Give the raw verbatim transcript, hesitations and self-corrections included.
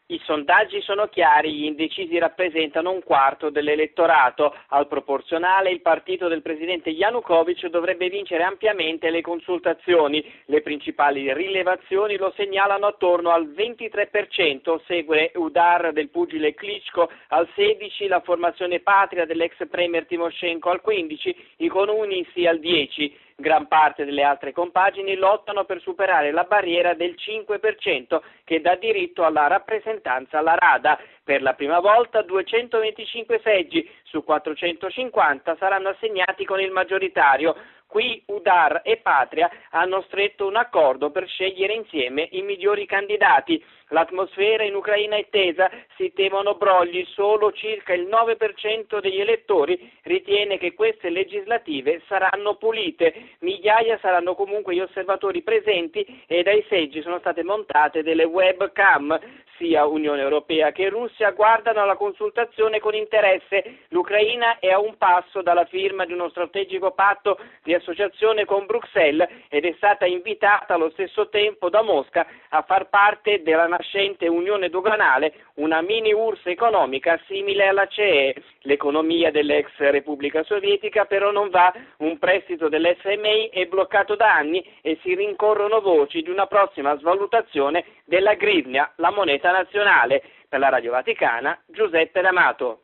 I sondaggi sono chiari, gli indecisi rappresentano un quarto dell'elettorato. Al proporzionale il partito del presidente Yanukovych dovrebbe vincere ampiamente le consultazioni. Le principali rilevazioni lo segnalano attorno al ventitré per cento, segue Udar del pugile Klitschko al sedici per cento, la formazione Patria dell'ex premier Timoshenko al quindici per cento, i comunisti al dieci per cento. Gran parte delle altre compagini lottano per superare la barriera del cinque per cento che dà diritto alla rappresentanza alla Rada. Per la prima volta duecentoventicinque seggi su quattrocentocinquanta saranno assegnati con il maggioritario. Qui Udar e Patria hanno stretto un accordo per scegliere insieme i migliori candidati. L'atmosfera in Ucraina è tesa, si temono brogli, solo circa il nove per cento degli elettori ritiene che queste legislative saranno pulite. Migliaia saranno comunque gli osservatori presenti e dai seggi sono state montate delle webcam. Sia Unione Europea che Russia guardano alla consultazione con interesse. L'Ucraina è a un passo dalla firma di uno strategico patto di associazione con Bruxelles ed è stata invitata allo stesso tempo da Mosca a far parte della nascente Unione Doganale, una mini U R S S economica simile alla C E E. L'economia dell'ex Repubblica Sovietica però non va, un prestito dell'F M I è bloccato da anni e si rincorrono voci di una prossima svalutazione della grivnia, la moneta nazionale. Per la Radio Vaticana, Giuseppe D'Amato.